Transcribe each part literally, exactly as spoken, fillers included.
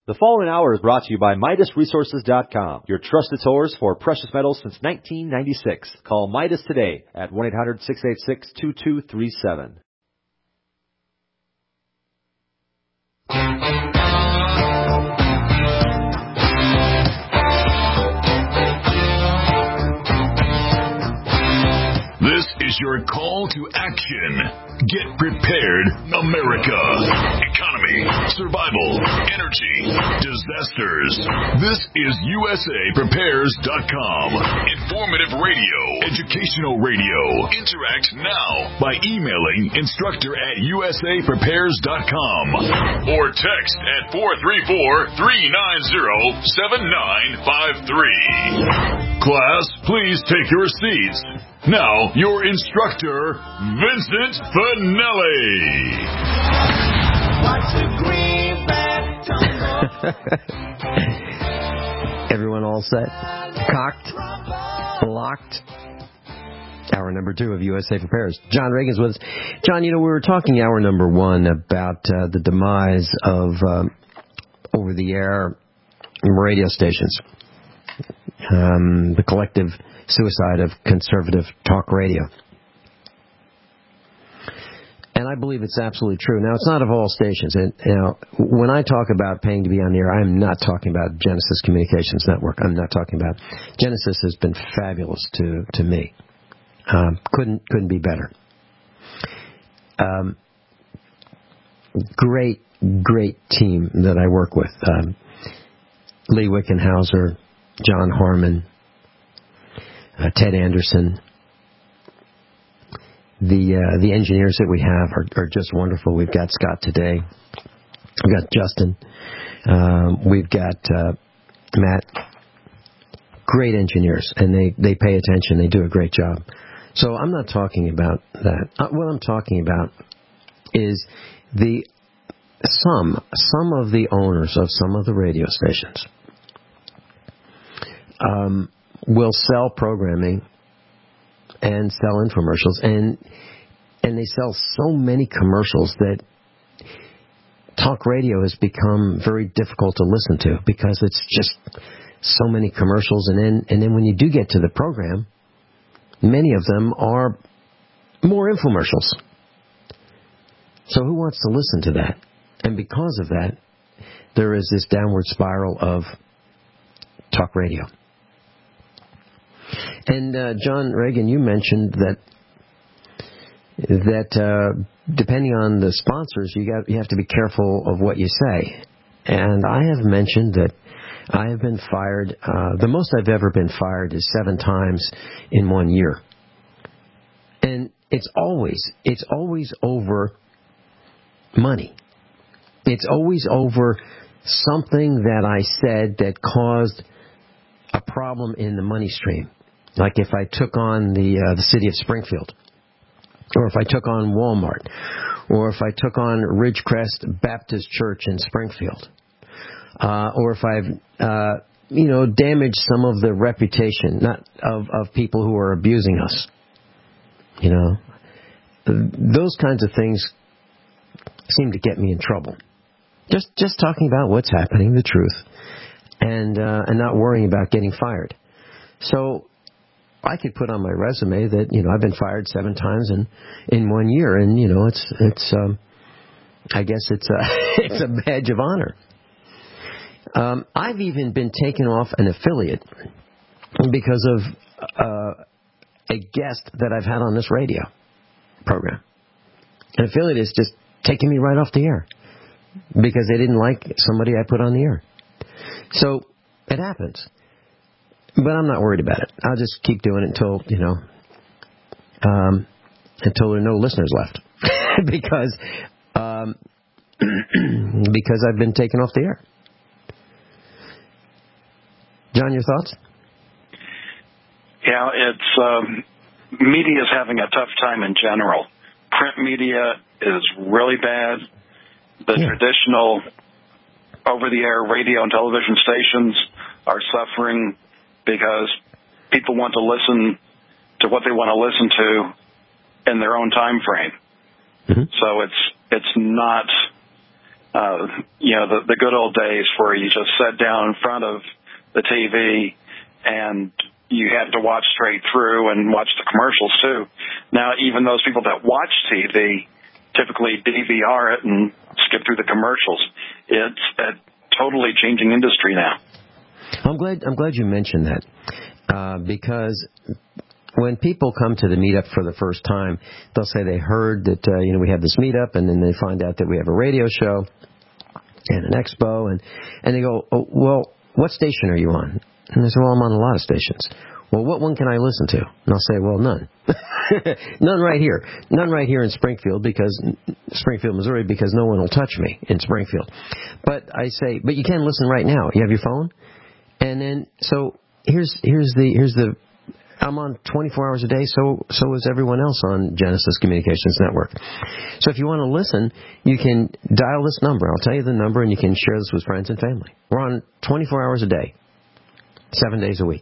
The following hour is brought to you by Midas Resources dot com, your trusted source for precious metals since nineteen ninety-six. Call Midas today at one eight hundred, six eight six, two two three seven. This is your call to action. Get prepared, America. Economy, survival, energy, disasters. This is U S A Prepares dot com. Informative radio, educational radio. Interact now by emailing instructor at U S A Prepares dot com or text at four three four, three nine zero, seven nine five three. Class, please take your seats. Now, your instructor, Vincent Finelli. Everyone all set? Cocked? Locked? Hour number two of U S A Prepares. John Reagan's with us. John, you know, we were talking hour number one about uh, the demise of um, over-the-air radio stations. Um, the collective suicide of conservative talk radio. And I believe it's absolutely true. Now, it's not of all stations. And, you know, when I talk about paying to be on the air, I'm not talking about Genesis Communications Network. I'm not talking about... Genesis has been fabulous to, to me. Um, couldn't couldn't be better. Um, great, great team that I work with. Um, Lee Wickenhauser, John Harmon, Uh, Ted Anderson. The uh, the engineers that we have are, are just wonderful. We've got Scott today. We've got Justin. Um, we've got uh, Matt. Great engineers, and they, they pay attention. They do a great job. So I'm not talking about that. Uh, what I'm talking about is the some some of the owners of some of the radio stations Um, will sell programming and sell infomercials, and and they sell so many commercials that talk radio has become very difficult to listen to because it's just so many commercials, and then and then when you do get to the program, many of them are more infomercials. So who wants to listen to that? And because of that, there is this downward spiral of talk radio. And uh, John Reagan, you mentioned that that uh, depending on the sponsors, you got you have to be careful of what you say. And I have mentioned that I have been fired. Uh, the most I've ever been fired is seven times in one year. And it's always it's always over money. It's always over something that I said that caused a problem in the money stream. Like if I took on the uh, the city of Springfield, or if I took on Walmart, or if I took on Ridgecrest Baptist Church in Springfield, uh, or if I've uh, you know damaged some of the reputation not of, of people who are abusing us. You know, those kinds of things seem to get me in trouble. Just just talking about what's happening, the truth, and uh, and not worrying about getting fired. So I could put on my resume that, you know, I've been fired seven times in, in one year, and, you know, it's, it's, um, I guess it's a, it's a badge of honor. Um, I've even been taken off an affiliate because of, uh, a guest that I've had on this radio program. An affiliate is just taking me right off the air because they didn't like somebody I put on the air. So it happens. But I'm not worried about it. I'll just keep doing it until, you know, um, until there are no listeners left. because um, because I've been taken off the air. John, your thoughts? Yeah, it's um, media is having a tough time in general. Print media is really bad. The yeah. traditional over-the-air radio and television stations are suffering because people want to listen to what they want to listen to in their own time frame. Mm-hmm. So it's it's not uh, you know, the, the good old days where you just sat down in front of the T V and you had to watch straight through and watch the commercials too. Now, even those people that watch T V typically D V R it and skip through the commercials. It's a totally changing industry now. I'm glad. I'm glad you mentioned that uh, because when people come to the meetup for the first time, they'll say they heard that uh, you know we have this meetup, and then they find out that we have a radio show and an expo, and and they go, oh, well, what station are you on? And they say, well, I'm on a lot of stations. Well, what one can I listen to? And I'll say, well, none. None right here. None right here in Springfield, because Springfield, Missouri, because no one will touch me in Springfield. But I say, but you can listen right now. You have your phone? And then, so here's here's the, here's the, I'm on twenty-four hours a day, so so is everyone else on Genesis Communications Network. So if you want to listen, you can dial this number. I'll tell you the number, and you can share this with friends and family. We're on twenty-four hours a day, seven days a week.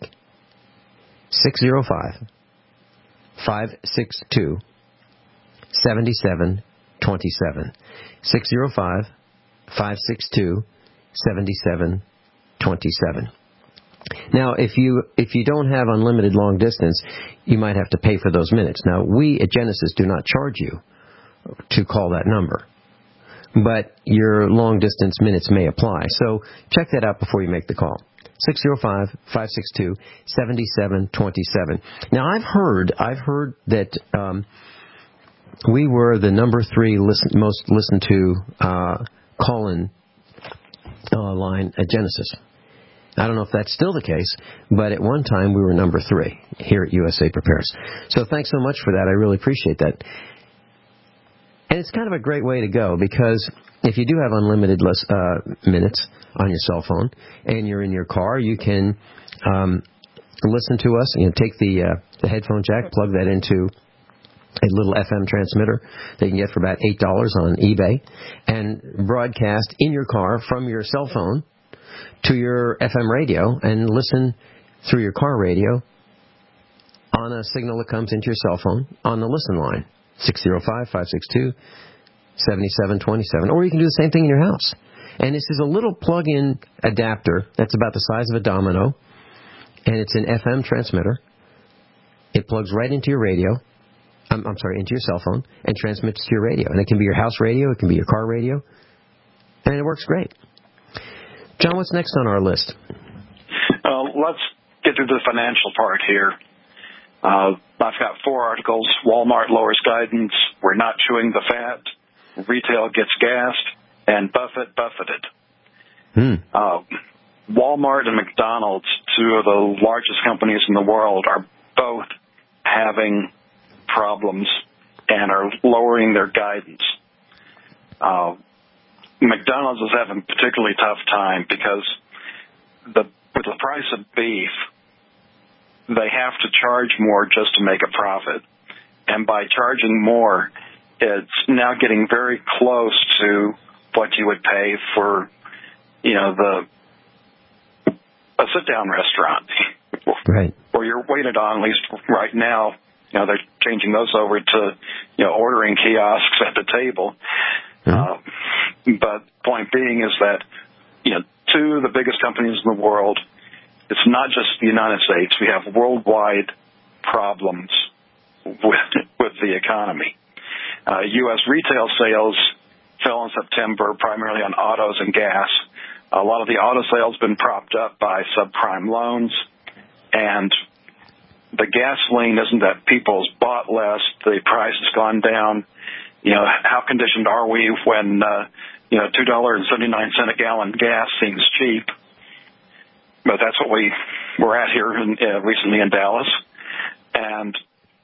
six oh five, five six two, seven seven two seven. six oh five, five six two, seven seven two seven. Now, if you if you don't have unlimited long distance, you might have to pay for those minutes. Now, we at Genesis do not charge you to call that number, but your long distance minutes may apply. So check that out before you make the call. six oh five, five six two, seven seven two seven. Now, I've heard I've heard that um, we were the number three listen, most listened to uh, call-in uh, line at Genesis. I don't know if that's still the case, but at one time we were number three here at U S A Prepares. So thanks so much for that. I really appreciate that. And it's kind of a great way to go, because if you do have unlimited less, uh, minutes on your cell phone and you're in your car, you can um, listen to us. You know, take the, uh, the headphone jack, plug that into a little F M transmitter that you can get for about eight dollars on eBay, and broadcast in your car from your cell phone to your F M radio and listen through your car radio on a signal that comes into your cell phone on the listen line, six oh five, five six two, seven seven two seven. Or you can do the same thing in your house. And this is a little plug-in adapter that's about the size of a domino, and it's an F M transmitter. It plugs right into your radio, I'm, I'm sorry, into your cell phone, and transmits to your radio. And it can be your house radio, it can be your car radio, and it works great. John, what's next on our list? Uh, let's get through the financial part here. Uh, I've got four articles. Walmart lowers guidance. We're not chewing the fat. Retail gets gassed. And Buffett buffeted. Hmm. Uh, Walmart and McDonald's, two of the largest companies in the world, are both having problems and are lowering their guidance. Uh, McDonald's is having a particularly tough time because the with the price of beef, they have to charge more just to make a profit. And by charging more, it's now getting very close to what you would pay for, you know, the a sit-down restaurant. Right. Or you're waited on, at least right now. You know, they're changing those over to, you know, ordering kiosks at the table. Mm-hmm. Uh, but point being is that, you know, two of the biggest companies in the world, it's not just the United States. We have worldwide problems with with the economy. Uh, U S retail sales fell in September primarily on autos and gas. A lot of the auto sales have been propped up by subprime loans, and the gasoline isn't that people's bought less, the price has gone down. You know, how conditioned are we when, uh, you know, two dollars and seventy-nine cents a gallon gas seems cheap? But that's what we were at here in, uh, recently in Dallas. And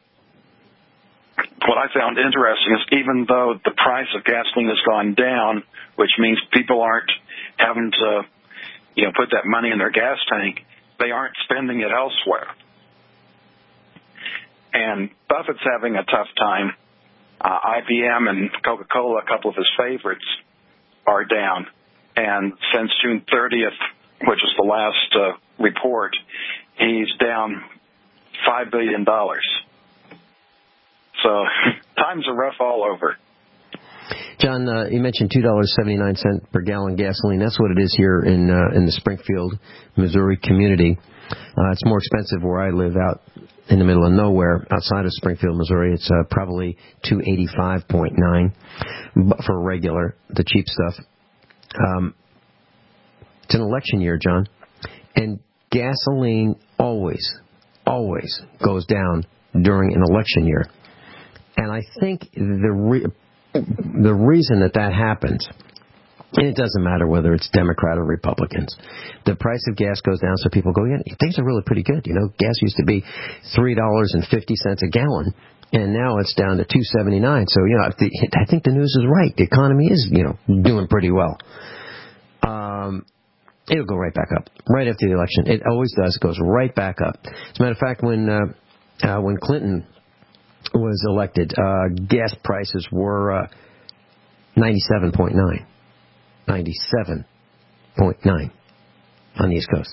what I found interesting is even though the price of gasoline has gone down, which means people aren't having to, you know, put that money in their gas tank, they aren't spending it elsewhere. And Buffett's having a tough time. Uh, I B M and Coca-Cola, a couple of his favorites, are down. And since June thirtieth, which is the last uh, report, he's down five billion dollars. So times are rough all over. John, uh, you mentioned two dollars and seventy-nine cents per gallon gasoline. That's what it is here in uh, in the Springfield, Missouri community. Uh, it's more expensive where I live out in the middle of nowhere outside of Springfield, Missouri. It's uh, probably two eighty-five point nine for regular, the cheap stuff. Um, it's an election year, John, and gasoline always, always goes down during an election year. And I think the re- the reason that that happens, and it doesn't matter whether it's Democrat or Republicans, the price of gas goes down, so people go, yeah, things are really pretty good. You know, gas used to be three dollars and fifty cents a gallon, and now it's down to two seventy-nine. So, you know, I think the news is right. The economy is, you know, doing pretty well. Um, it'll go right back up right after the election. It always does. It goes right back up. As a matter of fact, when uh, uh, when Clinton was elected, uh, gas prices were uh, ninety-seven point nine. ninety-seven point nine on the East Coast.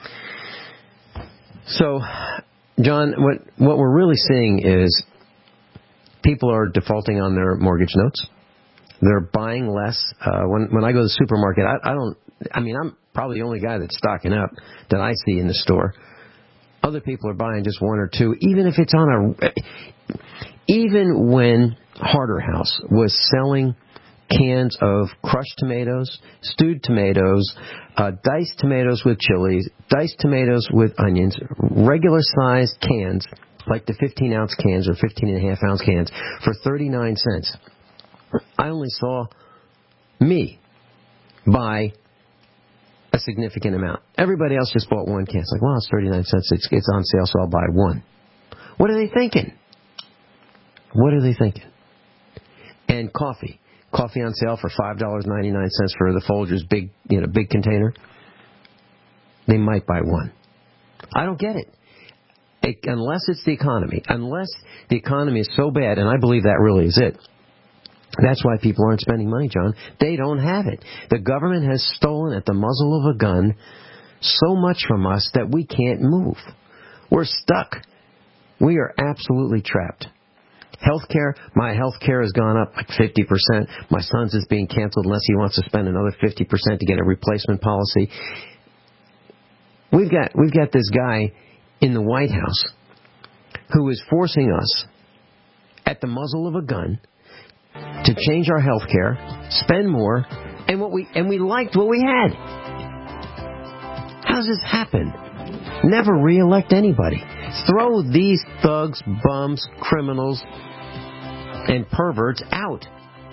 So, John, what what we're really seeing is people are defaulting on their mortgage notes. They're buying less. Uh, when when I go to the supermarket, I, I don't. I mean, I'm probably the only guy that's stocking up that I see in the store. Other people are buying just one or two, even if it's on a. Even when Harder House was selling cans of crushed tomatoes, stewed tomatoes, uh, diced tomatoes with chilies, diced tomatoes with onions, regular-sized cans, like the fifteen-ounce cans or fifteen and a half ounce cans, for thirty-nine cents. I only saw me buy a significant amount. Everybody else just bought one can. It's like, well, it's thirty-nine cents. It's, it's on sale, so I'll buy one. What are they thinking? What are they thinking? And coffee. Coffee on sale for five dollars and ninety-nine cents for the Folgers big, you know, big container. They might buy one. I don't get it. it. Unless it's the economy. Unless the economy is so bad, and I believe that really is it. That's why people aren't spending money, John. They don't have it. The government has stolen at the muzzle of a gun so much from us that we can't move. We're stuck. We are absolutely trapped. Healthcare, my healthcare has gone up like fifty percent. My son's is being canceled unless he wants to spend another fifty percent to get a replacement policy. We've got we've got this guy in the White House who is forcing us at the muzzle of a gun to change our healthcare, spend more, and what we and we liked what we had. How does this happen? Never re-elect anybody. Throw these thugs, bums, criminals, and perverts out.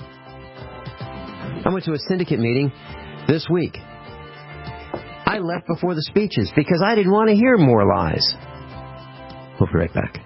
I went to a syndicate meeting this week. I left before the speeches because I didn't want to hear more lies. We'll be right back.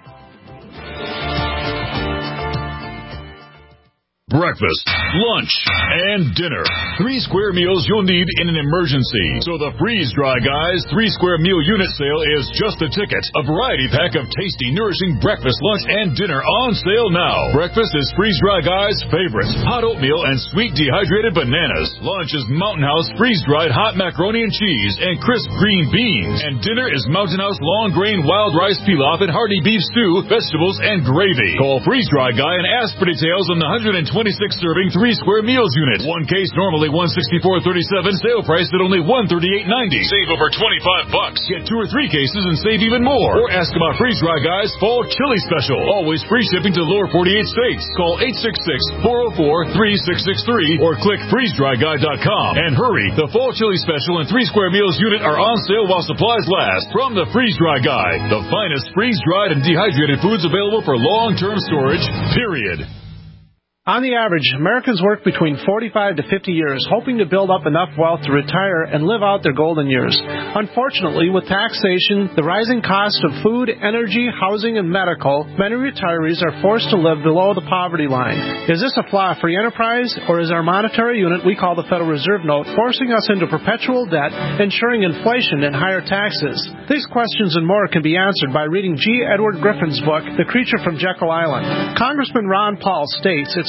Breakfast, lunch, and dinner. Three square meals you'll need in an emergency. So the Freeze Dry Guys three square meal unit sale is just a ticket. A variety pack of tasty, nourishing breakfast, lunch, and dinner on sale now. Breakfast is Freeze Dry Guys' favorite. Hot oatmeal and sweet dehydrated bananas. Lunch is Mountain House freeze-dried hot macaroni and cheese and crisp green beans. And dinner is Mountain House long grain wild rice pilaf and hearty beef stew, vegetables, and gravy. Call Freeze Dry Guy and ask for details on the one hundred twenty-six serving three square meals unit. One case normally one sixty-four thirty-seven, sale price at only one thirty-eight ninety. Save over twenty-five bucks. Get two or three cases and save even more. Or ask about Freeze Dry Guys Fall Chili Special. Always free shipping to the lower forty-eight states. Call eight six six, four oh four, three six six three or click freeze dry guy dot com. And hurry, the Fall Chili Special and three square meals unit are on sale while supplies last. From the Freeze Dry Guy, the finest freeze-dried and dehydrated foods available for long-term storage, period. On the average, Americans work between forty-five to fifty years, hoping to build up enough wealth to retire and live out their golden years. Unfortunately, with taxation, the rising cost of food, energy, housing, and medical, many retirees are forced to live below the poverty line. Is this a flaw free enterprise, or is our monetary unit we call the Federal Reserve Note forcing us into perpetual debt, ensuring inflation and higher taxes? These questions and more can be answered by reading G. Edward Griffin's book, The Creature from Jekyll Island. Congressman Ron Paul states it's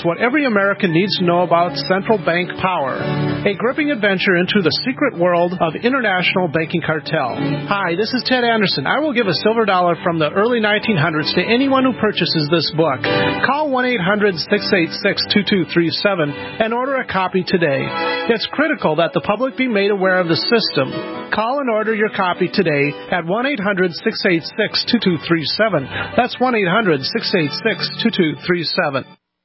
what every American needs to know about central bank power. A gripping adventure into the secret world of international banking cartel. Hi, this is Ted Anderson. I will give a silver dollar from the early nineteen hundreds to anyone who purchases this book. Call one eight hundred six eight six two two three seven and order a copy today. It's critical that the public be made aware of the system. Call and order your copy today at one eight hundred six eight six two two three seven. That's one eight hundred six eight six two two three seven.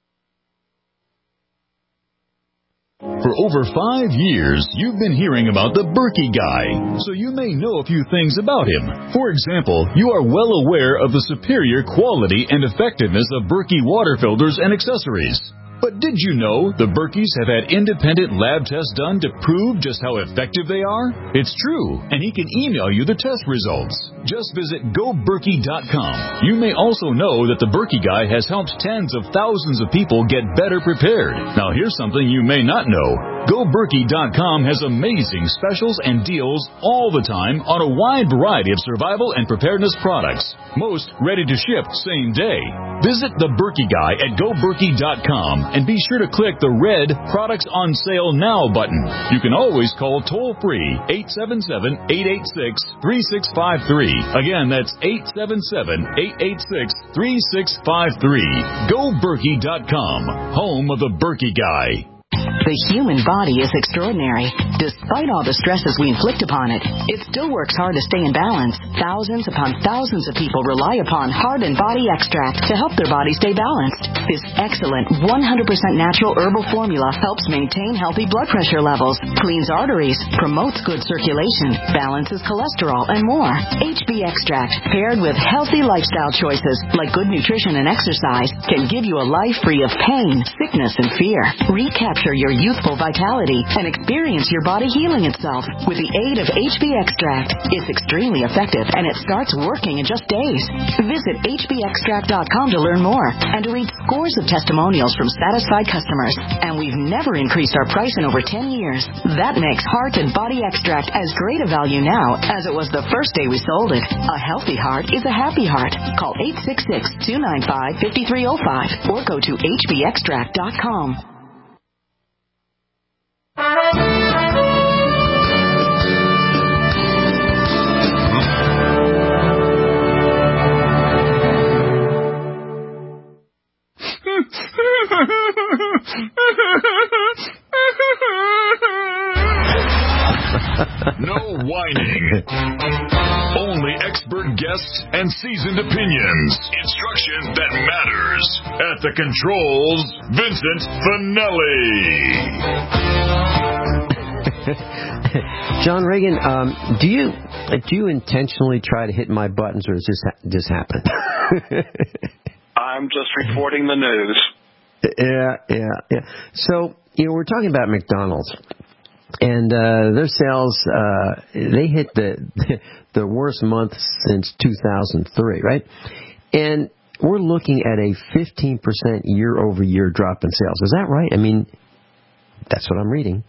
For over five years, you've been hearing about the Berkey Guy, so you may know a few things about him. For example, you are well aware of the superior quality and effectiveness of Berkey water filters and accessories. But did you know the Berkeys have had independent lab tests done to prove just how effective they are? It's true, and he can email you the test results. Just visit go berkey dot com. You may also know that the Berkey Guy has helped tens of thousands of people get better prepared. Now here's something you may not know. go berkey dot com has amazing specials and deals all the time on a wide variety of survival and preparedness products. Most ready to ship same day. Visit the Berkey Guy at go berkey dot com and be sure to click the red Products on Sale Now button. You can always call toll-free eight seven seven, eight eight six, three six five three. Again, that's eight seven seven, eight eight six, three six five three. go berkey dot com, home of the Berkey Guy. The human body is extraordinary. Despite all the stresses we inflict upon it, it still works hard to stay in balance. Thousands upon thousands of people rely upon Heart and Body Extract to help their body stay balanced. This excellent one hundred percent natural herbal formula helps maintain healthy blood pressure levels, cleans arteries, promotes good circulation, balances cholesterol, and more. H B Extract, paired with healthy lifestyle choices like good nutrition and exercise, can give you a life free of pain, sickness, and fear. Recapture your youthful vitality and experience your body healing itself with the aid of H B Extract. It's extremely effective and it starts working in just days. Visit H B extract dot com to learn more and to read scores of testimonials from satisfied customers. And we've never increased our price in over ten years. That makes Heart and Body Extract as great a value now as it was the first day we sold it. A healthy heart is a happy heart. Call eight six six, two nine five, five three zero five or go to H B extract dot com. No whining. Only expert guests and seasoned opinions. Instruction that matters. At the controls, Vincent Finelli. John Reagan, um, do you do you intentionally try to hit my buttons, or does this ha- just happen? I'm just reporting the news. Yeah, yeah, yeah. So, you know, we're talking about McDonald's. And uh, their sales, uh, they hit the the worst month since two thousand three, right? And we're looking at a fifteen percent year-over-year drop in sales. Is that right? I mean, that's what I'm reading.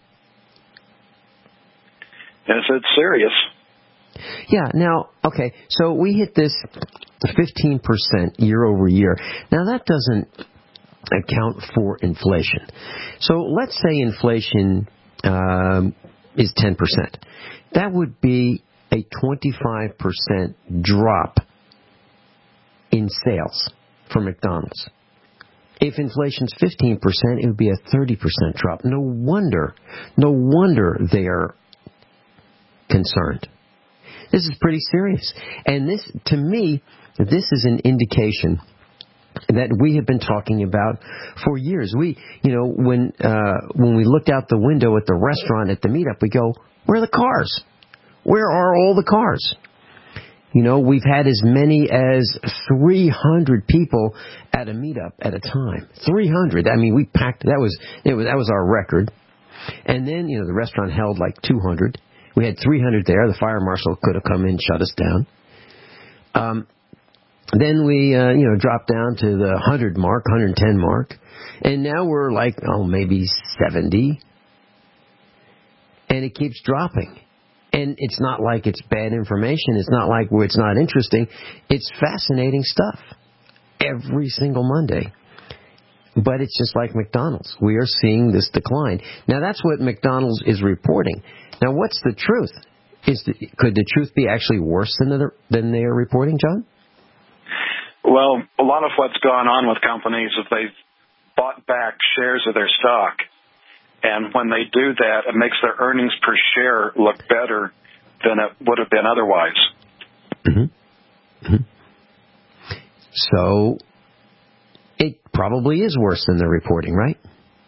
Yes, it's serious. Yeah, now, okay, so we hit this fifteen percent year-over-year. Now, that doesn't account for inflation. So let's say inflation Um, is ten percent. That would be a twenty-five percent drop in sales for McDonald's. If inflation's fifteen percent, it would be a thirty percent drop. No wonder, no wonder they are concerned. This is pretty serious. And this, to me, this is an indication that we have been talking about for years. We, you know, when uh, when we looked out the window at the restaurant at the meetup, we go, where are the cars? Where are all the cars? You know, we've had as many as three hundred people at a meetup at a time. three hundred. I mean, we packed, that was, it was, that was our record. And then, you know, the restaurant held like two hundred. We had three hundred there. The fire marshal could have come in and shut us down. Um, Then we, uh, you know, dropped down to the one hundred mark, one hundred ten mark. And now we're like, oh, maybe seventy. And it keeps dropping. And it's not like it's bad information. It's not like it's not interesting. It's fascinating stuff. Every single Monday. But it's just like McDonald's. We are seeing this decline. Now, that's what McDonald's is reporting. Now, what's the truth? Is the, could the truth be actually worse than the, than they are reporting, John? Well, a lot of what's gone on with companies is they've bought back shares of their stock. And when they do that, it makes their earnings per share look better than it would have been otherwise. Mm-hmm. Mm-hmm. So it probably is worse than they're reporting, right?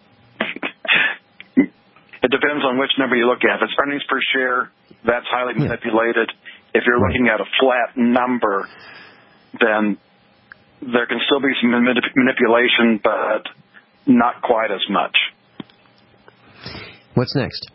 It depends on which number you look at. If it's earnings per share, that's highly yeah. manipulated. If you're right. looking at a flat number, then there can still be some manip- manipulation, but not quite as much. What's next?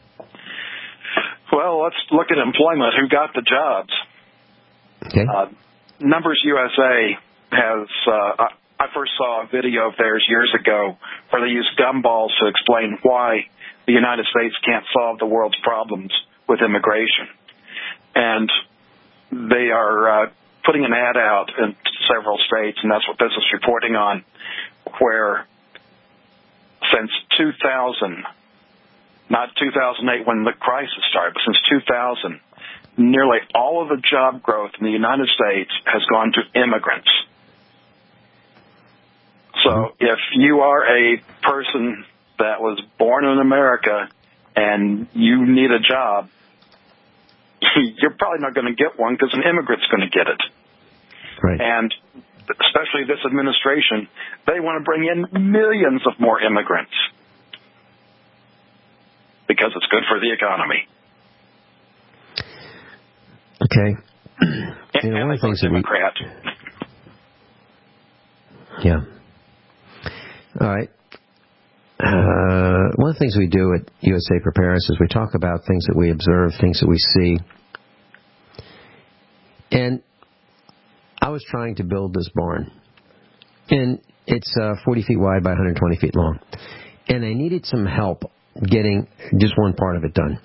Well, let's look at employment. Who got the jobs? Okay. Uh, Numbers U S A has, uh, I first saw a video of theirs years ago where they used gumballs to explain why the United States can't solve the world's problems with immigration. And they are uh, putting an ad out in several states, and that's what this is reporting on, where since two thousand, not two thousand eight when the crisis started, but since two thousand, nearly all of the job growth in the United States has gone to immigrants. So if you are a person that was born in America and you need a job, you're probably not going to get one because an immigrant's going to get it. Right. And especially this administration, they want to bring in millions of more immigrants because it's good for the economy. Okay. And, you know, and one of the things that Democrat. we... Yeah. All right. Uh, one of the things we do at U S A Prepares is we talk about things that we observe, things that we see. And I was trying to build this barn. And it's uh, forty feet wide by one hundred twenty feet long. And I needed some help getting just one part of it done.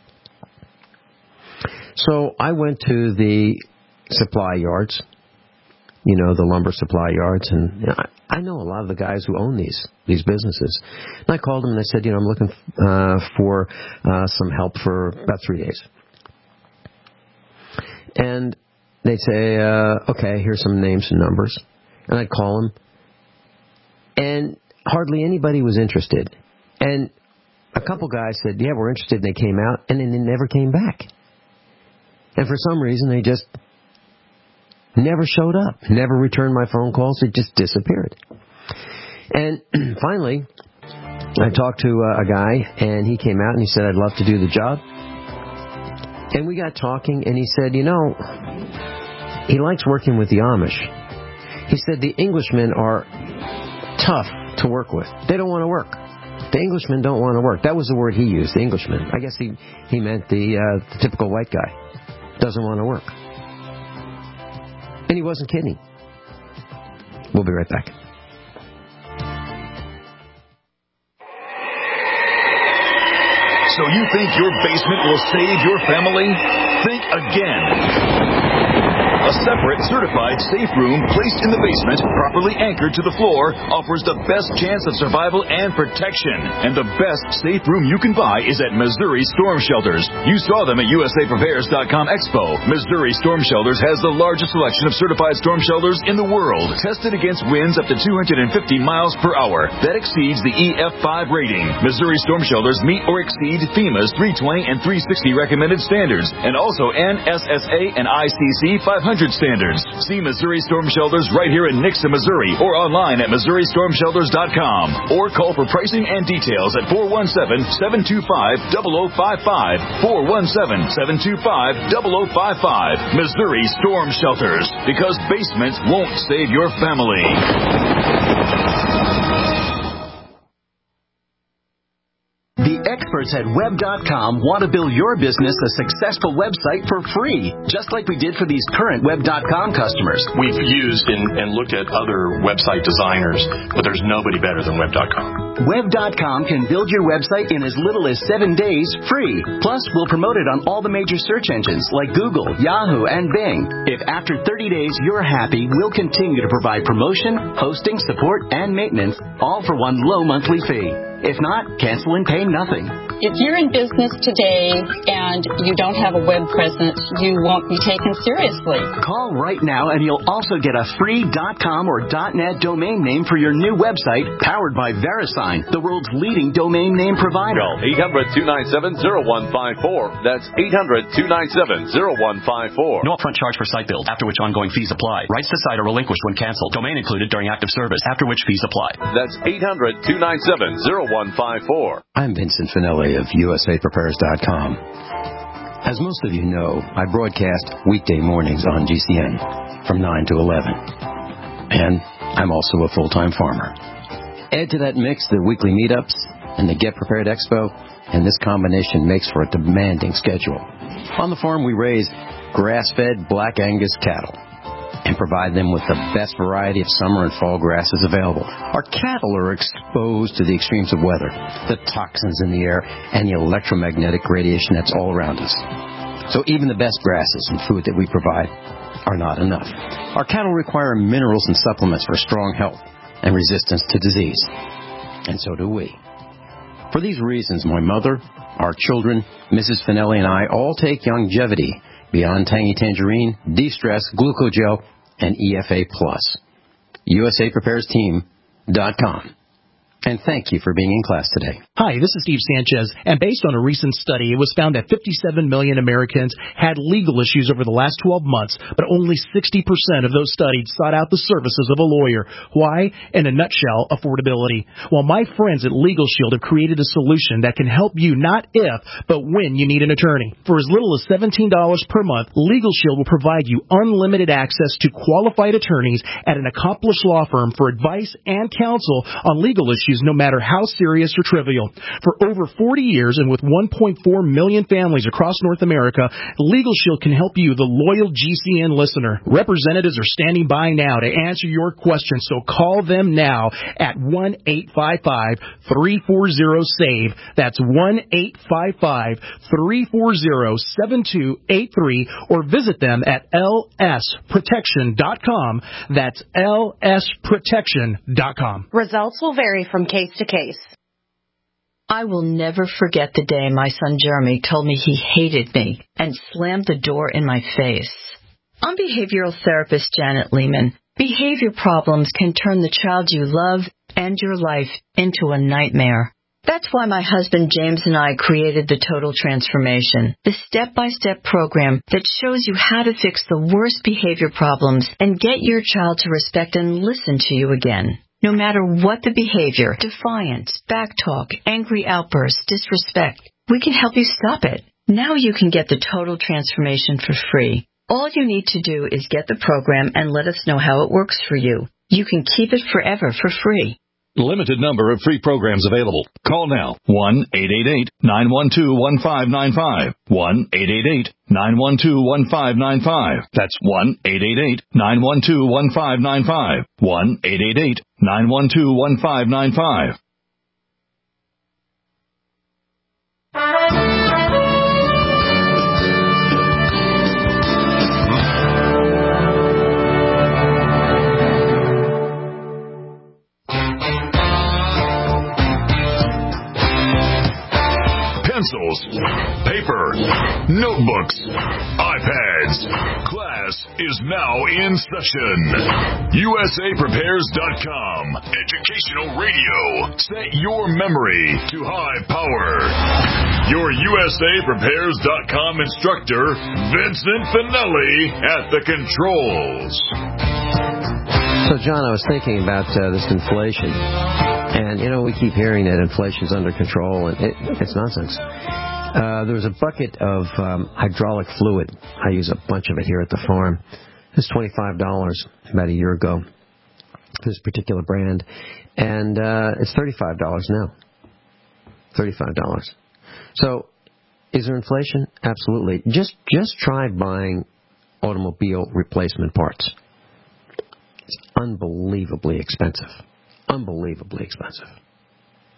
So I went to the supply yards, you know, the lumber supply yards, and you know, I, I know a lot of the guys who own these these businesses. And I called them and I said, you know, I'm looking uh, for uh, some help for about three days. And they'd say, uh, okay, here's some names and numbers. And I'd call them. And hardly anybody was interested. And a couple guys said, yeah, we're interested, and they came out, and then they never came back. And for some reason, they just never showed up, never returned my phone calls. It just disappeared. And finally, I talked to uh, a guy, and he came out, and he said, I'd love to do the job. And we got talking, and he said, you know, he likes working with the Amish. He said the Englishmen are tough to work with. They don't want to work. The Englishmen don't want to work. That was the word he used, the Englishman. I guess he, he meant the, uh, the typical white guy. Doesn't want to work. And he wasn't kidding. We'll be right back. So you think your basement will save your family? Think again. A separate, certified safe room placed in the basement, properly anchored to the floor, offers the best chance of survival and protection. And the best safe room you can buy is at Missouri Storm Shelters. You saw them at U S A Prepares dot com Expo. Missouri Storm Shelters has the largest selection of certified storm shelters in the world, tested against winds up to two hundred fifty miles per hour. That exceeds the E F five rating. Missouri Storm Shelters meet or exceed FEMA's three twenty and three sixty recommended standards, and also N S S A and I C C five hundred standards. See Missouri Storm Shelters right here in Nixa, Missouri, or online at Missouri Storm Shelters dot com, or call for pricing and details at four one seven, seven two five, zero zero five five, four one seven, seven two five, zero zero five five. Missouri Storm Shelters, because basements won't save your family. The experts at web dot com want to build your business a successful website for free, just like we did for these current web dot com customers. We've used and, and looked at other website designers, but there's nobody better than web dot com. Web dot com can build your website in as little as seven days free. Plus, we'll promote it on all the major search engines like Google, Yahoo, and Bing. If after thirty days you're happy, we'll continue to provide promotion, hosting, support, and maintenance, all for one low monthly fee. If not, cancel and pay nothing. If you're in business today and you don't have a web presence, you won't be taken seriously. Call right now and you'll also get a free .com or .net domain name for your new website, powered by VeriSign, the world's leading domain name provider. Call eight hundred, two nine seven, zero one five four. That's eight hundred, two nine seven, zero one five four. No upfront charge for site build, after which ongoing fees apply. Rights to site are relinquished when canceled. Domain included during active service, after which fees apply. That's eight hundred, two nine seven, zero one five four. I'm Vincent Finelli of U S A Prepares dot com. As most of you know, I broadcast weekday mornings on G C N from nine to eleven. And I'm also a full-time farmer. Add to that mix the weekly meetups and the Get Prepared Expo, and this combination makes for a demanding schedule. On the farm, we raise grass-fed Black Angus cattle and provide them with the best variety of summer and fall grasses available. Our cattle are exposed to the extremes of weather, the toxins in the air, and the electromagnetic radiation that's all around us. So even the best grasses and food that we provide are not enough. Our cattle require minerals and supplements for strong health and resistance to disease. And so do we. For these reasons, my mother, our children, Missus Finelli, and I all take Longevity, Beyond Tangy Tangerine, De-Stress, Glucogel, and E F A Plus. U S A Prepares Team dot com. And thank you for being in class today. Hi, this is Steve Sanchez, and based on a recent study, it was found that fifty-seven million Americans had legal issues over the last twelve months, but only sixty percent of those studied sought out the services of a lawyer. Why? In a nutshell, affordability. Well, my friends at Legal Shield have created a solution that can help you not if, but when you need an attorney. For as little as seventeen dollars per month, Legal Shield will provide you unlimited access to qualified attorneys at an accomplished law firm for advice and counsel on legal issues, no matter how serious or trivial. For over forty years and with one point four million families across North America, Legal Shield can help you, the loyal G C N listener. Representatives are standing by now to answer your questions, so call them now at one eight five five, three four zero, S A V E. That's one eight five five, three four zero, seven two eight three, or visit them at L S protection dot com. That's L S protection dot com. Results will vary from case to case. I will never forget the day my son Jeremy told me he hated me and slammed the door in my face. I'm behavioral therapist Janet Lehman. Behavior problems can turn the child you love and your life into a nightmare. That's why my husband James and I created the Total Transformation, the step-by-step program that shows you how to fix the worst behavior problems and get your child to respect and listen to you again. No matter what the behavior, defiance, backtalk, angry outbursts, disrespect, we can help you stop it. Now you can get the Total Transformation for free. All you need to do is get the program and let us know how it works for you. You can keep it forever for free. Limited number of free programs available. Call now. one eight eight eight, nine one two, one five nine five. one eight eight eight, nine one two, one five nine five. That's one eight eight eight, nine one two, one five nine five. one eight eight eight, nine one two, one five nine five. Pencils, paper, notebooks, iPads. Class is now in session. U S A Prepares dot com. Educational radio. Set your memory to high power. Your U S A Prepares dot com instructor, Vincent Finelli, at the controls. So, John, I was thinking about uh, this inflation. And, you know, we keep hearing that inflation's under control, and it, it's nonsense. Uh, there was a bucket of um, hydraulic fluid. I use a bunch of it here at the farm. It was twenty-five dollars about a year ago, this particular brand. And uh, it's thirty-five dollars now. thirty-five dollars. So, is there inflation? Absolutely. Just, just try buying automobile replacement parts. It's unbelievably expensive. Unbelievably expensive.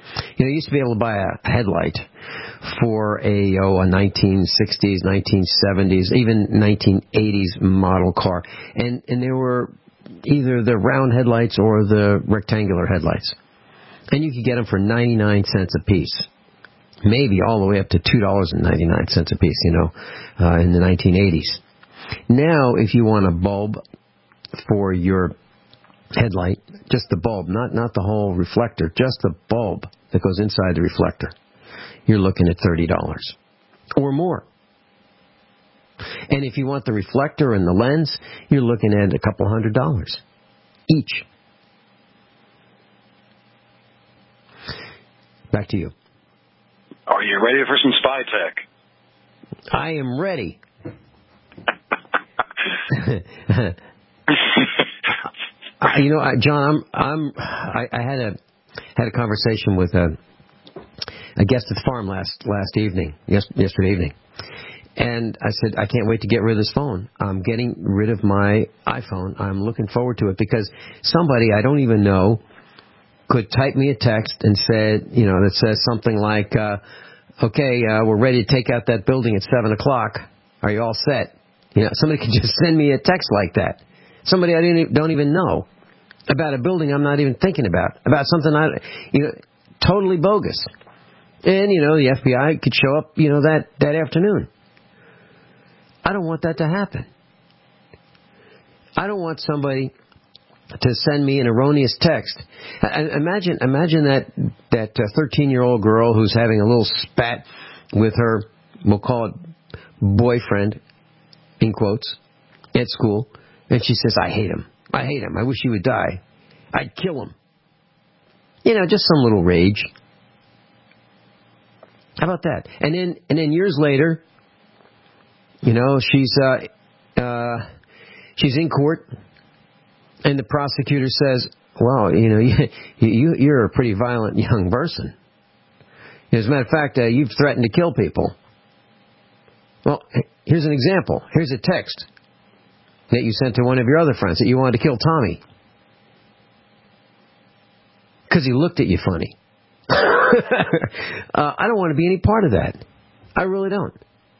You know, you used to be able to buy a headlight for a, oh, a nineteen sixties, nineteen seventies, even nineteen eighties model car. And, and there were either the round headlights or the rectangular headlights. And you could get them for ninety-nine cents a piece. Maybe all the way up to two dollars and ninety-nine cents a piece, you know, uh, in the nineteen eighties. Now, if you want a bulb for your headlight, just the bulb, not, not the whole reflector, just the bulb that goes inside the reflector, you're looking at thirty dollars or more. And if you want the reflector and the lens, you're looking at a couple hundred dollars each. Back to you. Are you ready for some spy tech? I am ready. uh, you know, I, John, I'm, I'm, I, I had a had a conversation with a, a guest at the farm last last evening, yes, yesterday evening, and I said I can't wait to get rid of this phone. I'm getting rid of my iPhone. I'm looking forward to it because somebody I don't even know could type me a text and said, you know, that says something like, uh, okay, uh, we're ready to take out that building at seven o'clock. Are you all set? You know, somebody could just send me a text like that. Somebody I didn't, don't even know about a building I'm not even thinking about, about something I, you know, totally bogus. And, you know, the F B I could show up, you know, that, that afternoon. I don't want that to happen. I don't want somebody to send me an erroneous text. Imagine, imagine that that thirteen-year-old girl who's having a little spat with her, we'll call it boyfriend, in quotes, at school, and she says, "I hate him. I hate him. I wish he would die. I'd kill him." You know, just some little rage. How about that? And then, and then years later, you know, she's uh, uh, she's in court. And the prosecutor says, well, you know, you, you, you're a pretty violent young person. As a matter of fact, uh, you've threatened to kill people. Well, here's an example. Here's a text that you sent to one of your other friends that you wanted to kill Tommy. Because he looked at you funny. uh, I don't want to be any part of that. I really don't.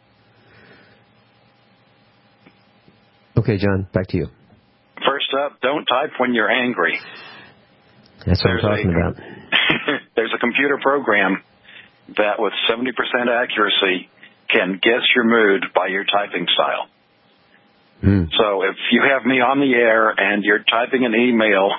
Okay, John, back to you. First up, don't type when you're angry. That's what there's I'm talking a, about. There's a computer program that with seventy percent accuracy can guess your mood by your typing style. Mm. So if you have me on the air and you're typing an email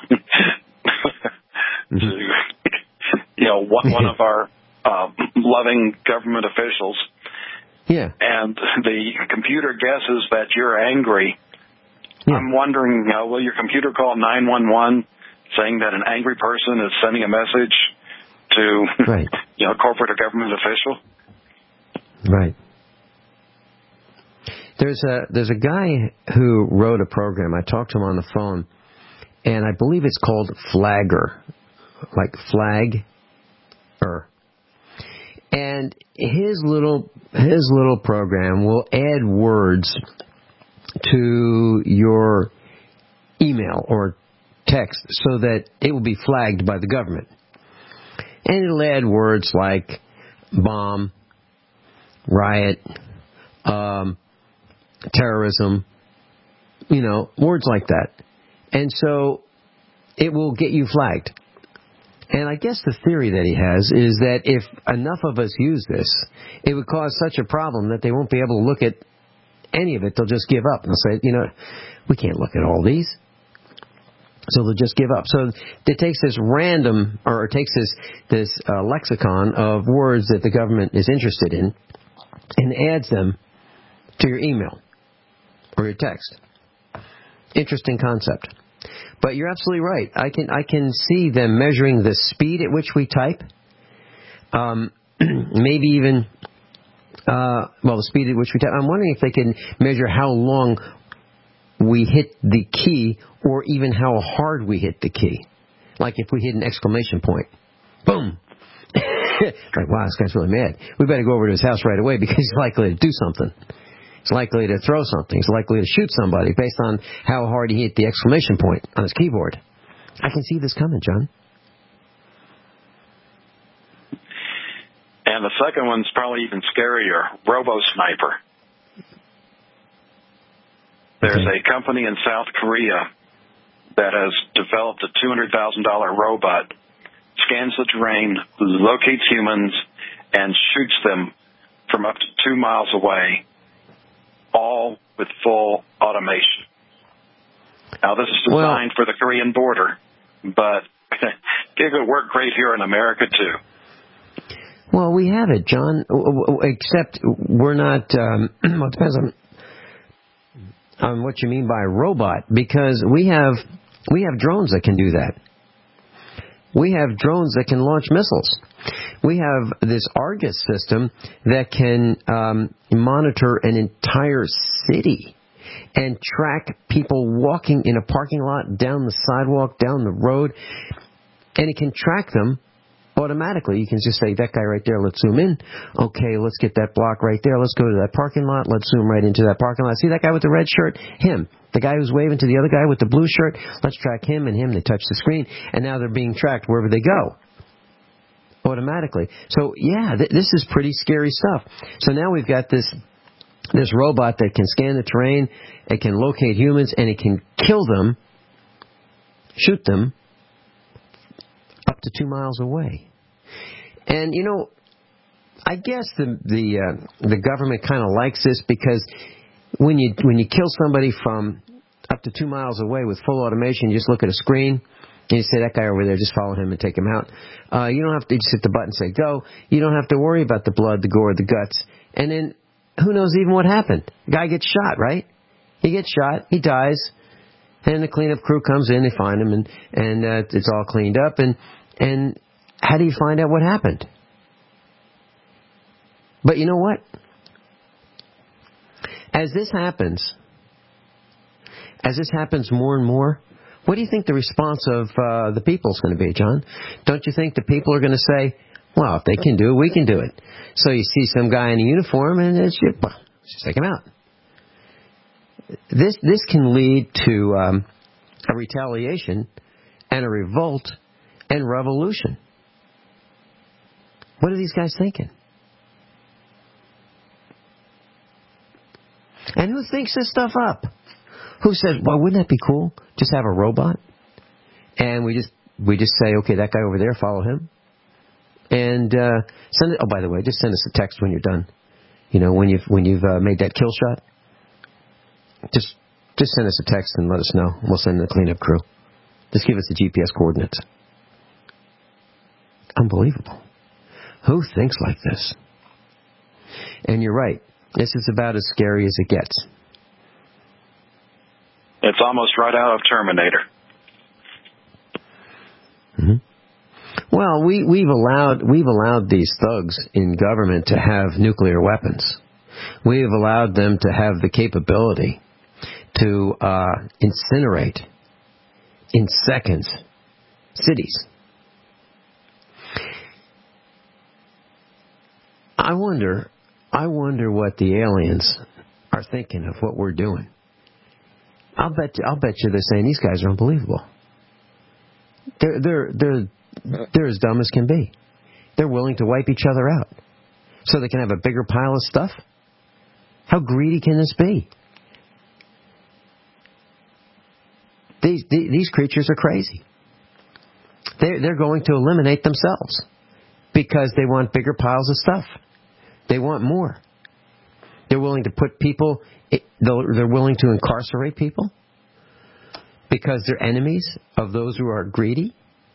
to, you know, one, one of our uh, loving government officials, yeah, and the computer guesses that you're angry, yeah. I'm wondering, uh, will your computer call nine one one saying that an angry person is sending a message to, right. you know, corporate or government official? Right. There's a there's a guy who wrote a program. I talked to him on the phone, and I believe it's called Flagger, like flag, er. And his little his little program will add words to your email or text so that it will be flagged by the government. And it'll add words like bomb, riot, um, terrorism, you know, words like that. And so it will get you flagged. And I guess the theory that he has is that if enough of us use this, it would cause such a problem that they won't be able to look at any of it. They'll just give up. And they'll say, you know, we can't look at all these. So they'll just give up. So it takes this random, or it takes this, this uh, lexicon of words that the government is interested in and adds them to your email or your text. Interesting concept. But you're absolutely right. I can I can see them measuring the speed at which we type. Um, maybe even, uh, well, the speed at which we type. I'm wondering if they can measure how long we hit the key or even how hard we hit the key. Like if we hit an exclamation point. Boom. Like, wow, this guy's really mad. We better go over to his house right away because he's likely to do something. He's likely to throw something. He's likely to shoot somebody based on how hard he hit the exclamation point on his keyboard. I can see this coming, John. And the second one's probably even scarier, Robo-Sniper. There's okay. a company in South Korea that has developed a two hundred thousand dollars robot, scans the terrain, locates humans, and shoots them from up to two miles away, all with full automation. Now, this is designed well, for the Korean border, but it could work great here in America, too. Well, we have it, John, except we're not, um, well, it depends on, on what you mean by robot, because we have we have drones that can do that. We have drones that can launch missiles. We have this Argus system that can um, monitor an entire city and track people walking in a parking lot, down the sidewalk, down the road, and it can track them automatically. You can just say, that guy right there, let's zoom in. Okay, let's get that block right there. Let's go to that parking lot. Let's zoom right into that parking lot. See that guy with the red shirt? Him. The guy who's waving to the other guy with the blue shirt? Let's track him and him. They touch the screen, and now they're being tracked wherever they go automatically. So, yeah, th- this is pretty scary stuff. So now we've got this this robot that can scan the terrain, it can locate humans, and it can kill them, shoot them, up to two miles away. And, you know, I guess the the uh, the government kind of likes this because when you when you kill somebody from up to two miles away with full automation, you just look at a screen and you say, that guy over there, just follow him and take him out. Uh, you don't have to just hit the button and say, go. You don't have to worry about the blood, the gore, the guts. And then who knows even what happened? The guy gets shot, right? He gets shot, he dies, and the cleanup crew comes in, they find him, and, and uh, it's all cleaned up. And And how do you find out what happened? But you know what? As this happens, as this happens more and more, what do you think the response of uh, the people is going to be, John? Don't you think the people are going to say, well, if they can do it, we can do it? So you see some guy in a uniform, and it's just, well, just take him out. This, this can lead to um, a retaliation and a revolt and revolution. What are these guys thinking? And who thinks this stuff up? Who says, well, wouldn't that be cool? Just have a robot? And we just we just say, okay, that guy over there, follow him. And uh, send it. Oh, by the way, just send us a text when you're done. You know, when you've when you've uh, made that kill shot. Just just send us a text and let us know. We'll send the cleanup crew. Just give us the G P S coordinates. Unbelievable. Who thinks like this? And you're right. This is about as scary as it gets. It's almost right out of Terminator. Mm-hmm. Well, we, we've allowed we've allowed these thugs in government to have nuclear weapons. We have allowed them to have the capability to uh, incinerate in seconds cities. I wonder, I wonder what the aliens are thinking of what we're doing. I'll bet you, I'll bet you they're saying these guys are unbelievable. They're they're they're they're as dumb as can be. They're willing to wipe each other out so they can have a bigger pile of stuff. How greedy can this be? These these creatures are crazy. They're they're going to eliminate themselves because they want bigger piles of stuff. They want more. They're willing to put people, they're willing to incarcerate people because they're enemies of those who are greedy.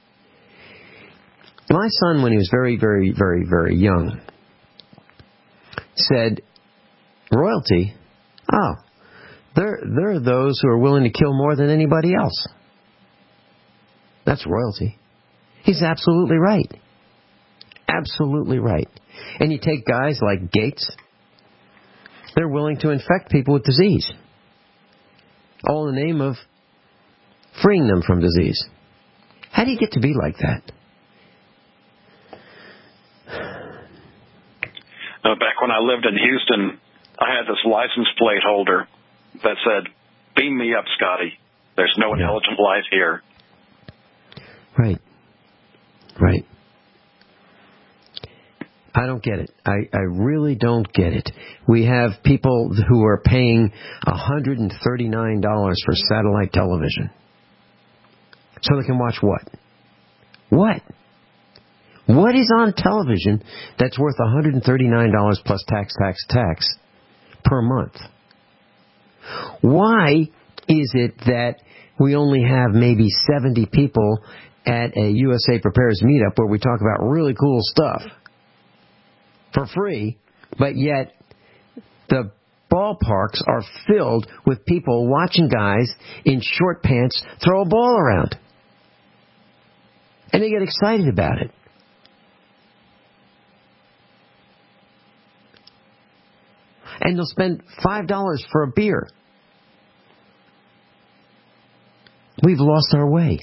My son, when he was very, very, very, very young, said, royalty, oh, they're, they're those who are willing to kill more than anybody else. That's royalty. He's absolutely right. Absolutely right. And you take guys like Gates, they're willing to infect people with disease, all in the name of freeing them from disease. How do you get to be like that? Uh, back when I lived in Houston, I had this license plate holder that said, beam me up, Scotty. There's no yeah. intelligent life here. Right. Right. I don't get it. I, I really don't get it. We have people who are paying one hundred thirty-nine dollars for satellite television. So they can watch what? What? What is on television that's worth one hundred thirty-nine dollars plus tax, tax, tax per month? Why is it that we only have maybe seventy people at a U S A Prepares meetup where we talk about really cool stuff for free, but yet the ballparks are filled with people watching guys in short pants throw a ball around? And they get excited about it. And they'll spend five dollars for a beer. We've lost our way.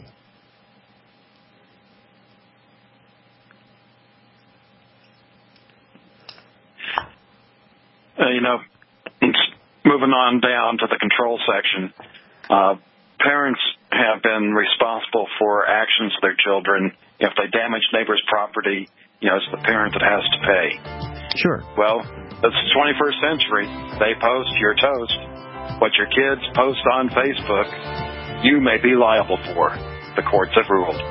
Uh, you know, moving on down to the control section, uh, parents have been responsible for actions of their children. If they damage neighbor's property, you know, it's the parent that has to pay. Sure. Well, it's the twenty-first century. They post, you're toast. What your kids post on Facebook, you may be liable for. The courts have ruled.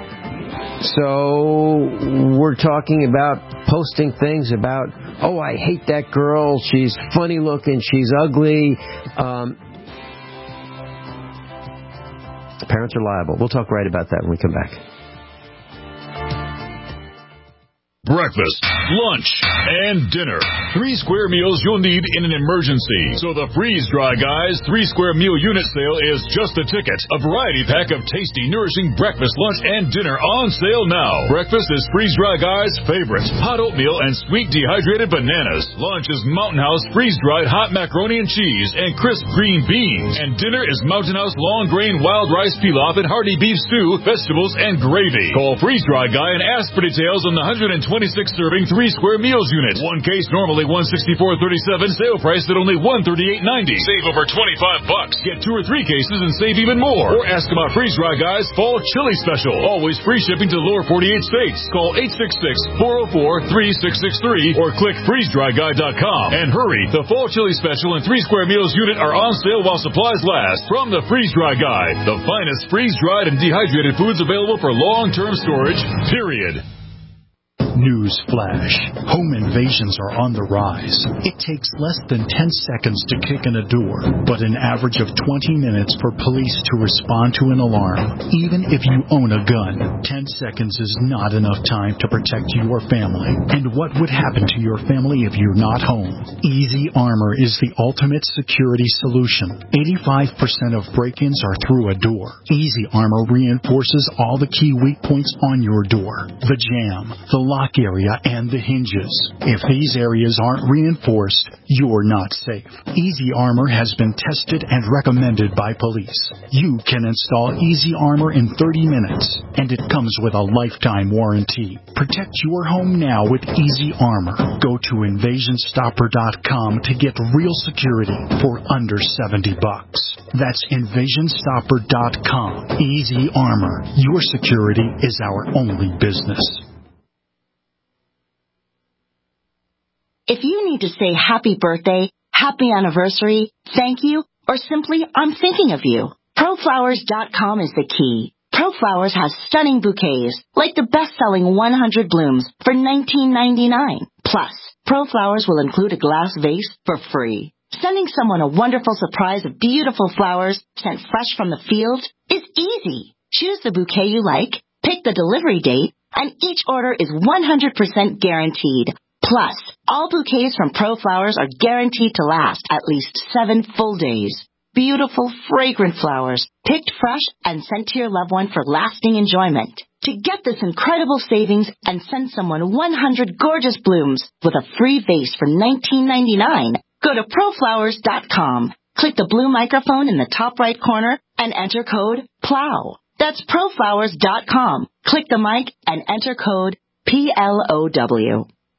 So we're talking about posting things about, oh, I hate that girl, she's funny looking, she's ugly. Um, parents are liable. We'll talk right about that when we come back. Breakfast, lunch, and dinner. Three square meals you'll need in an emergency. So the Freeze Dry Guys three square meal unit sale is just a ticket. A variety pack of tasty, nourishing breakfast, lunch, and dinner on sale now. Breakfast is Freeze Dry Guys' favorite. Hot oatmeal and sweet dehydrated bananas. Lunch is Mountain House freeze-dried hot macaroni and cheese and crisp green beans. And dinner is Mountain House long grain wild rice pilaf and hearty beef stew, vegetables, and gravy. Call Freeze Dry Guy and ask for details on the one hundred twenty-six serving three square meals unit. One case normally one sixty-four thirty-seven, sale price at only one thirty-eight ninety. Save over twenty-five bucks. Get two or three cases and save even more. Or ask about Freeze Dry Guys Fall Chili Special. Always free shipping to the lower forty-eight states. Call eight six six, four oh four, three six six three or click freeze dry guy dot com. And hurry, the Fall Chili Special and three square meals unit are on sale while supplies last. From the Freeze Dry Guy, the finest freeze-dried and dehydrated foods available for long-term storage, period. News flash. Home invasions are on the rise. It takes less than ten seconds to kick in a door, but an average of twenty minutes for police to respond to an alarm. Even if you own a gun, ten seconds is not enough time to protect your family. And what would happen to your family if you're not home? Easy Armor is the ultimate security solution. eighty-five percent of break-ins are through a door. Easy Armor reinforces all the key weak points on your door. The jamb, the lock area, and the hinges. If these areas aren't reinforced, you're not safe. Easy Armor has been tested and recommended by police. You can install Easy Armor in thirty minutes, and it comes with a lifetime warranty. Protect your home now with Easy Armor. Go to invasion stopper dot com to get real security for under seventy bucks. That's invasion stopper dot com. Easy Armor. Your security is our only business. If you need to say happy birthday, happy anniversary, thank you, or simply I'm thinking of you, pro flowers dot com is the key. ProFlowers has stunning bouquets, like the best-selling one hundred blooms for nineteen ninety-nine. Plus, ProFlowers will include a glass vase for free. Sending someone a wonderful surprise of beautiful flowers sent fresh from the field is easy. Choose the bouquet you like, pick the delivery date, and each order is one hundred percent guaranteed. Plus, all bouquets from ProFlowers are guaranteed to last at least seven full days. Beautiful, fragrant flowers, picked fresh and sent to your loved one for lasting enjoyment. To get this incredible savings and send someone one hundred gorgeous blooms with a free vase for nineteen ninety-nine, go to pro flowers dot com. Click the blue microphone in the top right corner and enter code PLOW. That's pro flowers dot com. Click the mic and enter code P L O W.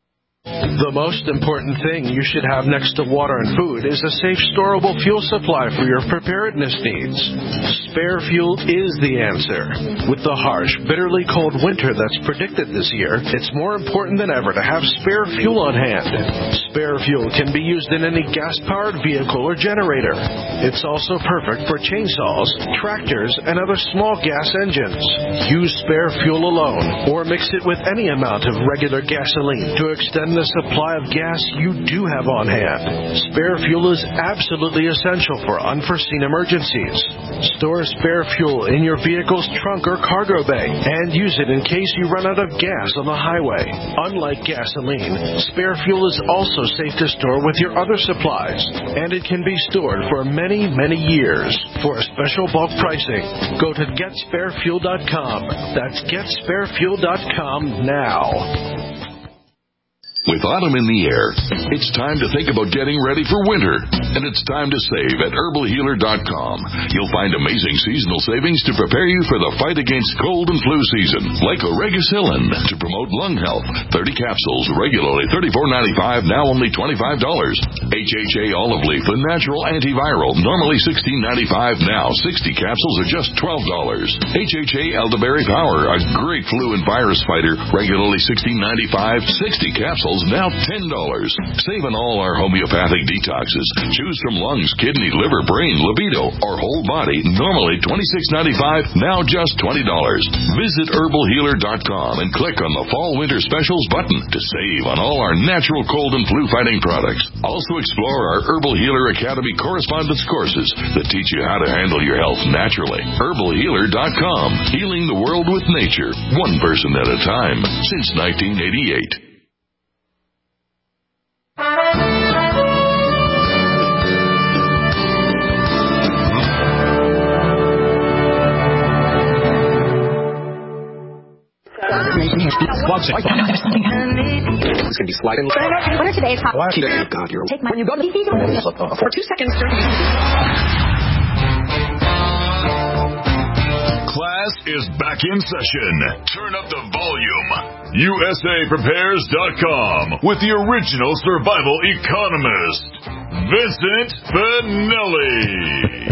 The most important thing you should have next to water and food is a safe, storable fuel supply for your preparedness needs. Spare fuel is the answer. With the harsh, bitterly cold winter that's predicted this year, it's more important than ever to have spare fuel on hand. Spare fuel can be used in any gas-powered vehicle or generator. It's also perfect for chainsaws, tractors, and other small gas engines. Use spare fuel alone, or mix it with any amount of regular gasoline to extend the supply of gas you do have on hand. Spare fuel is absolutely essential for unforeseen emergencies. Store spare fuel in your vehicle's trunk or cargo bay and use it in case you run out of gas on the highway. Unlike gasoline, spare fuel is also safe to store with your other supplies, and it can be stored for many, many years. For special bulk pricing, go to get spare fuel dot com. That's get spare fuel dot com now. With autumn in the air, it's time to think about getting ready for winter. And it's time to save at herbal healer dot com. You'll find amazing seasonal savings to prepare you for the fight against cold and flu season. Like Oregacillin to promote lung health. thirty capsules, regularly thirty-four ninety-five, now only twenty-five dollars. H H A Olive Leaf, the natural antiviral, normally sixteen ninety-five, now sixty capsules are just twelve dollars. H H A Elderberry Power, a great flu and virus fighter, regularly sixteen ninety-five, sixty capsules now ten dollars. Save on all our homeopathic detoxes. Choose from lungs, kidney, liver, brain, libido, or whole body. Normally twenty-six ninety-five, now just twenty dollars. Visit herbal healer dot com and click on the Fall Winter Specials button to save on all our natural cold and flu fighting products. Also explore our Herbal Healer Academy correspondence courses that teach you how to handle your health naturally. herbal healer dot com. Healing the world with nature, one person at a time, since nineteen eighty-eight. It's going to be sliding. What are today's hot? Oh, God, you're... Take my... When you go to... For two seconds, sir. Class is back in session. Turn up the volume. U S A prepares dot com with the original survival economist, Vincent Finelli.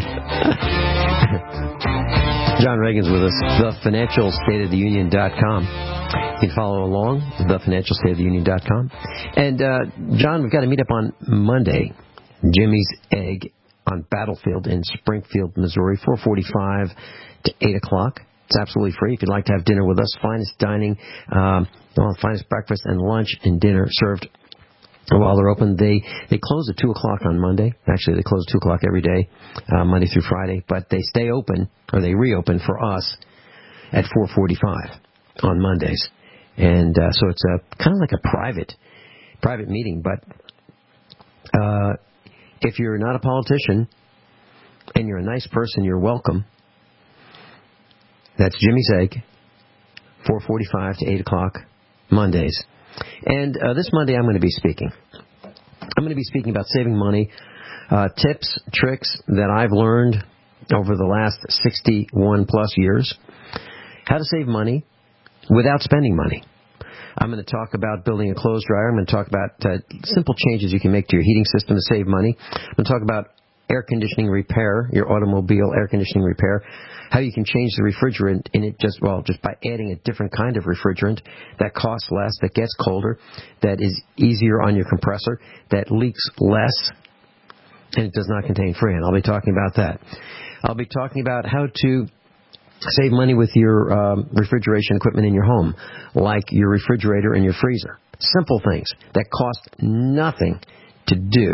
John Reagan's with us, the financial state of the union dot com. You can follow along, the financial state of the union dot com. And, uh, John, we've got to meet up on Monday, Jimmy's Egg on Battlefield in Springfield, Missouri, four forty-five to eight o'clock. It's absolutely free. If you'd like to have dinner with us, finest dining, um, well, finest breakfast and lunch and dinner served while they're open. They they close at two o'clock on Monday. Actually, they close at two o'clock every day, uh, Monday through Friday. But they stay open, or they reopen for us at four forty-five on Mondays. And uh, so it's a kind of like a private private meeting. But uh, if you're not a politician and you're a nice person, you're welcome. That's Jimmy's Egg, four forty-five to eight o'clock Mondays. And uh, this Monday I'm going to be speaking. I'm going to be speaking about saving money, uh, tips, tricks that I've learned over the last sixty-one plus years, how to save money without spending money. I'm going to talk about building a clothes dryer. I'm going to talk about uh, simple changes you can make to your heating system to save money. I'm going to talk about air conditioning repair, your automobile air conditioning repair, how you can change the refrigerant in it just, well, just by adding a different kind of refrigerant that costs less, that gets colder, that is easier on your compressor, that leaks less, and it does not contain freon. I'll be talking about that. I'll be talking about how to save money with your um, refrigeration equipment in your home, like your refrigerator and your freezer. Simple things that cost nothing to do.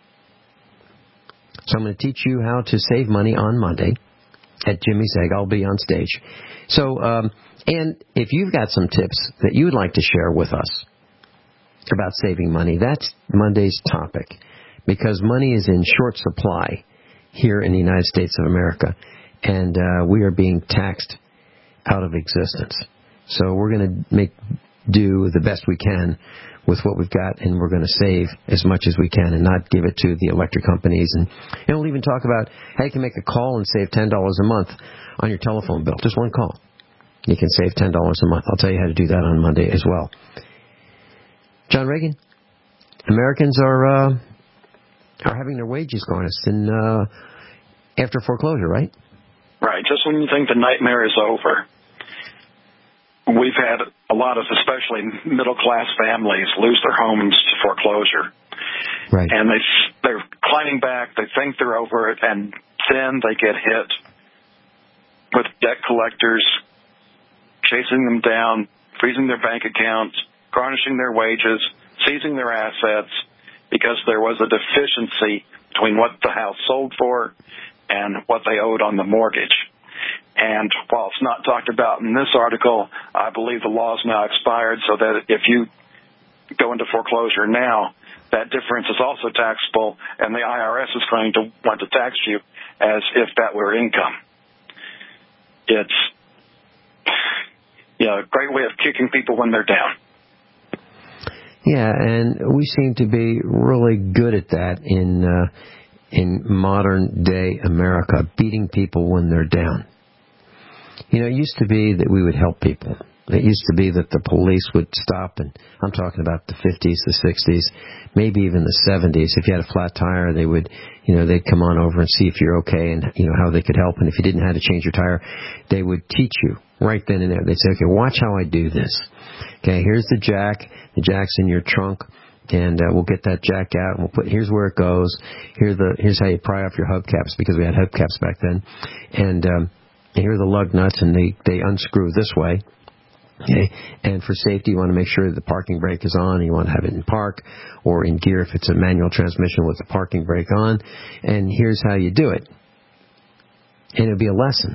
So I'm going to teach you how to save money on Monday at Jimmy's Egg. I'll be on stage. So, um, and if you've got some tips that you would like to share with us about saving money, that's Monday's topic, because money is in short supply here in the United States of America, and uh, we are being taxed out of existence. So we're going to make do the best we can with what we've got, and we're going to save as much as we can and not give it to the electric companies. And, and we'll even talk about how you can make a call and save ten dollars a month on your telephone bill. Just one call. You can save ten dollars a month. I'll tell you how to do that on Monday as well. John Reagan, Americans are uh, are having their wages garnished in, uh, after foreclosure, right? Right. Just when you think the nightmare is over, we've had a lot of, especially middle-class families, lose their homes to foreclosure. Right. And they, they're climbing back. They think they're over it, and then they get hit with debt collectors chasing them down, freezing their bank accounts, garnishing their wages, seizing their assets, because there was a deficiency between what the house sold for and what they owed on the mortgage. And while it's not talked about in this article, I believe the law is now expired, so that if you go into foreclosure now, that difference is also taxable, and the I R S is going to want to tax you as if that were income. It's, you know, a great way of kicking people when they're down. Yeah, and we seem to be really good at that in uh, in modern day America, beating people when they're down. You know, it used to be that we would help people. It used to be that the police would stop, and I'm talking about the fifties, the sixties, maybe even the seventies. If you had a flat tire, they would, you know, they'd come on over and see if you're okay and, you know, how they could help. And if you didn't know how to change your tire, they would teach you right then and there. They'd say, okay, watch how I do this. Okay, here's the jack. The jack's in your trunk. And uh, we'll get that jack out, and we'll put, here's where it goes. Here's the here's how you pry off your hubcaps, because we had hubcaps back then. And um, here are the lug nuts, and they, they unscrew this way. Okay, and for safety, you want to make sure the parking brake is on. You want to have it in park or in gear if it's a manual transmission with the parking brake on. And here's how you do it. And it'll be a lesson.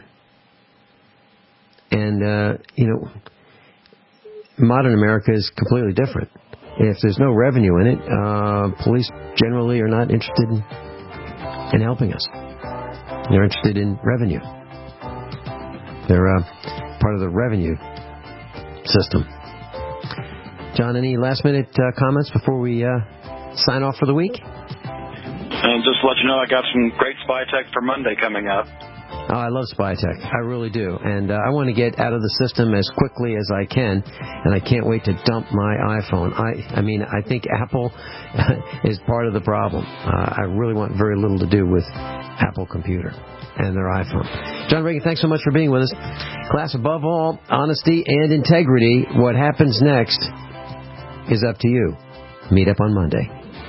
And, uh, you know, modern America is completely different. If there's no revenue in it, uh, police generally are not interested in, in helping us. They're interested in revenue. They're uh, part of the revenue system. John, any last-minute uh, comments before we uh, sign off for the week? And just to let you know, I got some great spy tech for Monday coming up. Oh, I love spy tech. I really do. And uh, I want to get out of the system as quickly as I can, and I can't wait to dump my iPhone. I, I mean, I think Apple is part of the problem. Uh, I really want very little to do with Apple Computer and their iPhone. John Reagan, thanks so much for being with us. Class, above all, honesty and integrity. What happens next is up to you. Meet up on Monday.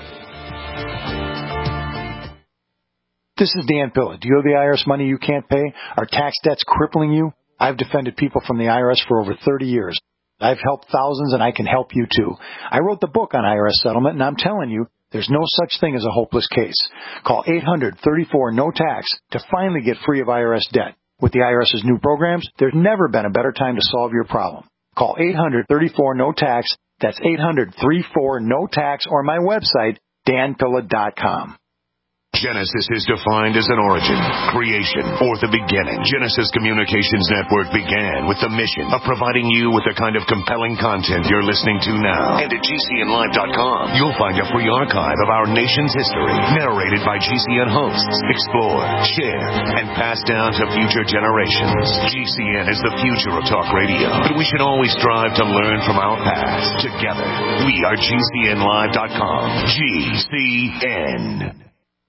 This is Dan Pilla. Do you owe the I R S money you can't pay? Are tax debts crippling you? I've defended people from the I R S for over thirty years. I've helped thousands, and I can help you too. I wrote the book on I R S settlement, and I'm telling you, there's no such thing as a hopeless case. Call eight hundred, thirty-four, no tax to finally get free of I R S debt. With the IRS's new programs, there's never been a better time to solve your problem. Call eight hundred, thirty-four, no tax. That's eight hundred, thirty-four, no tax, or my website, dan pilla dot com. Genesis is defined as an origin, creation, or the beginning. Genesis Communications Network began with the mission of providing you with the kind of compelling content you're listening to now. And at G C N live dot com, you'll find a free archive of our nation's history, narrated by G C N hosts, explored, shared, and passed down to future generations. G C N is the future of talk radio, but we should always strive to learn from our past. Together, we are G C N live dot com. G C N.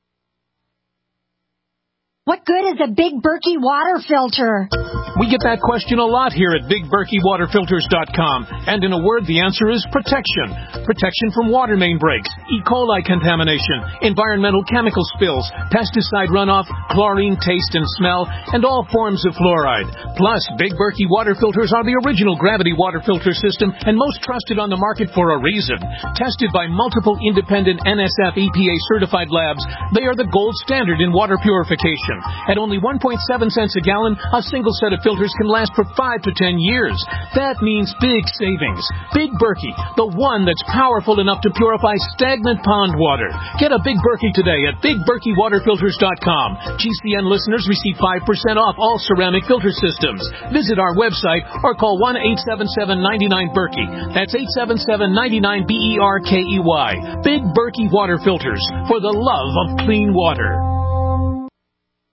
What good is a Big Berkey water filter? We get that question a lot here at big berkey water filters dot com. And in a word, the answer is protection. Protection from water main breaks, E. coli contamination, environmental chemical spills, pesticide runoff, chlorine taste and smell, and all forms of fluoride. Plus, Big Berkey water filters are the original gravity water filter system and most trusted on the market for a reason. Tested by multiple independent N S F E P A certified labs, they are the gold standard in water purification. At only one point seven cents a gallon, a single set of filters can last for five to ten years. That means big savings. Big Berkey, the one that's powerful enough to purify stagnant pond water. Get a Big Berkey today at big berkey water filters dot com. G C N listeners receive five percent off all ceramic filter systems. Visit our website or call one eight seven seven, nine nine, Berkey. That's eight seven seven, nine nine, B E R K E Y. Big Berkey water filters, for the love of clean water.